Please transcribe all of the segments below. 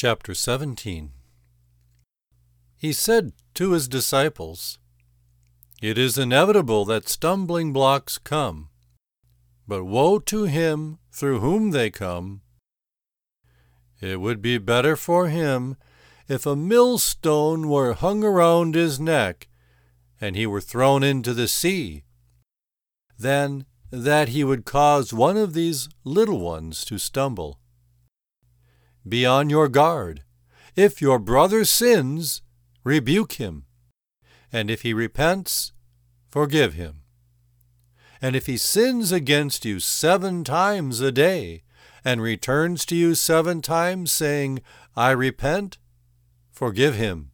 Chapter 17. He said to his disciples, "It is inevitable that stumbling blocks come, but woe to him through whom they come. It would be better for him if a millstone were hung around his neck and he were thrown into the sea, than that he would cause one of these little ones to stumble. Be on your guard. If your brother sins, rebuke him, and if he repents, forgive him. And if he sins against you 7 times a day, and returns to you 7 times, saying, 'I repent,' forgive him."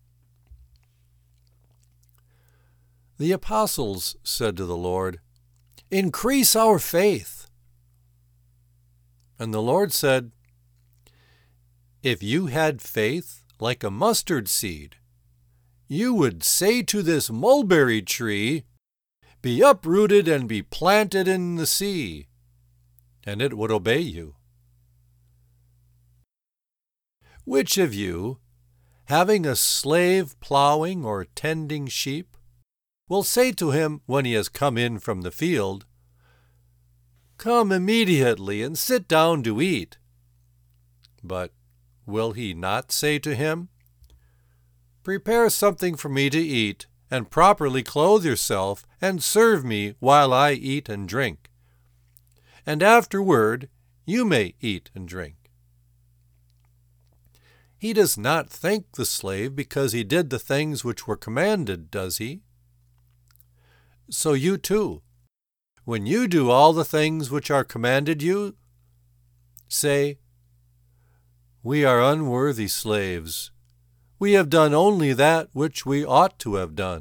The apostles said to the Lord, "Increase our faith." And the Lord said, "If you had faith like a mustard seed, you would say to this mulberry tree, 'Be uprooted and be planted in the sea,' and it would obey you. Which of you, having a slave plowing or tending sheep, will say to him when he has come in from the field, 'Come immediately and sit down to eat'? But will he not say to him, 'Prepare something for me to eat, and properly clothe yourself, and serve me while I eat and drink, and afterward you may eat and drink'? He does not thank the slave because he did the things which were commanded, does he? So you too, when you do all the things which are commanded you, say, 'We are unworthy slaves. We have done only that which we ought to have done.'"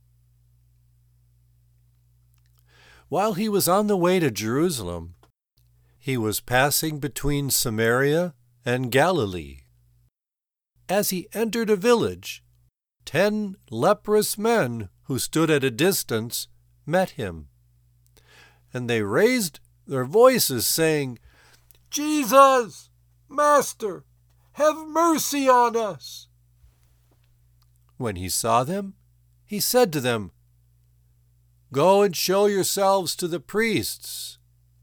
While he was on the way to Jerusalem, he was passing between Samaria and Galilee. As he entered a village, 10 leprous men who stood at a distance met him, and they raised their voices, saying, "Jesus, Master, have mercy on us." When he saw them, he said to them, "Go and show yourselves to the priests."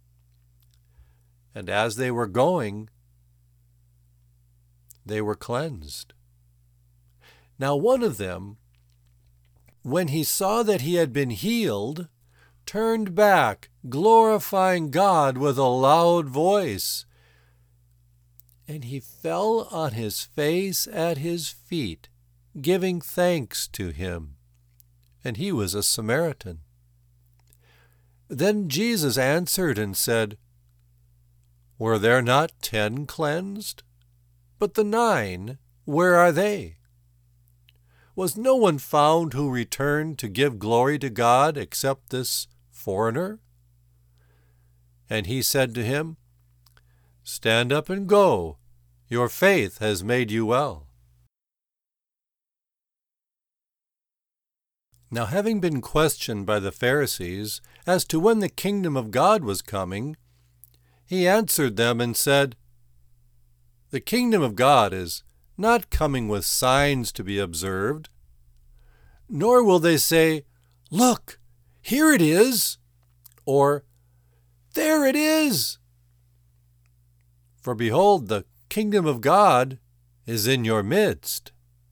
And as they were going, they were cleansed. Now one of them, when he saw that he had been healed, turned back, glorifying God with a loud voice. And he fell on his face at his feet, giving thanks to him. And he was a Samaritan. Then Jesus answered and said, "Were there not 10 cleansed? But the 9, where are they? Was no one found who returned to give glory to God except this foreigner?" And he said to him, "Stand up and go. Your faith has made you well." Now, having been questioned by the Pharisees as to when the kingdom of God was coming, he answered them and said, "The kingdom of God is not coming with signs to be observed, nor will they say, 'Look, here it is,' or 'There it is.' For behold, the kingdom of God is in your midst."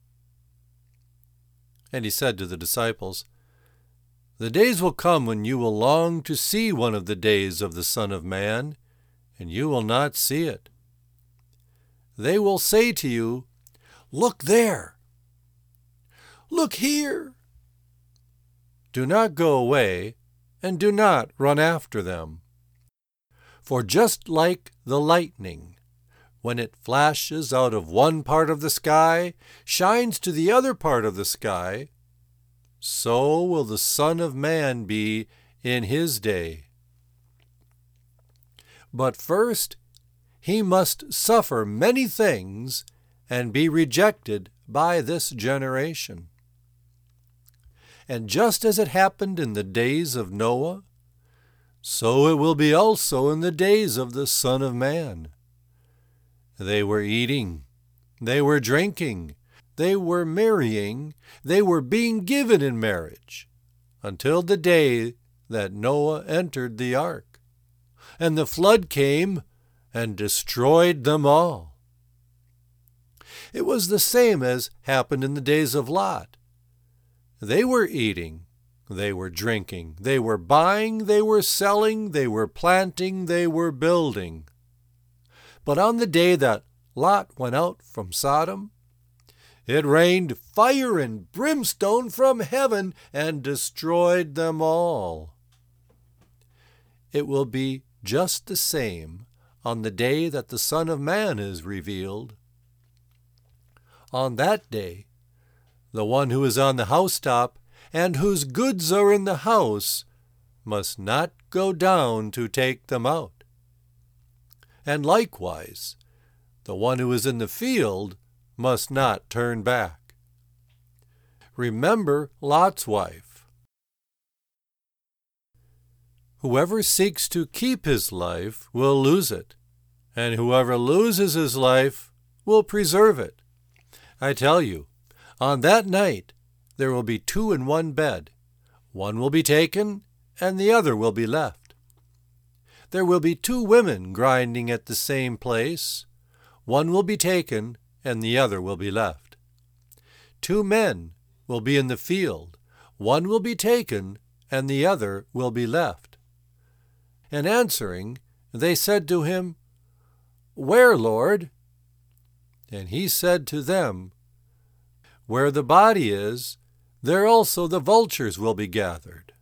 And he said to the disciples, "The days will come when you will long to see one of the days of the Son of Man, and you will not see it. They will say to you, 'Look there! Look here!' Do not go away, and do not run after them. For just like the lightning, when it flashes out of one part of the sky, shines to the other part of the sky, so will the Son of Man be in his day. But first he must suffer many things and be rejected by this generation. And just as it happened in the days of Noah, so it will be also in the days of the Son of Man. They were eating, they were drinking, they were marrying, they were being given in marriage, until the day that Noah entered the ark, and the flood came and destroyed them all. It was the same as happened in the days of Lot. They were eating, they were drinking, they were buying, they were selling, they were planting, they were building. But on the day that Lot went out from Sodom, it rained fire and brimstone from heaven and destroyed them all. It will be just the same on the day that the Son of Man is revealed. On that day, the one who is on the housetop and whose goods are in the house must not go down to take them out. And likewise, the one who is in the field must not turn back. Remember Lot's wife. Whoever seeks to keep his life will lose it, and whoever loses his life will preserve it. I tell you, on that night there will be two in one bed. One will be taken, and the other will be left. There will be two women grinding at the same place. One will be taken, and the other will be left. Two men will be in the field. One will be taken, and the other will be left. And answering, they said to him, Where, Lord? And he said to them, Where the body is, there also the vultures will be gathered.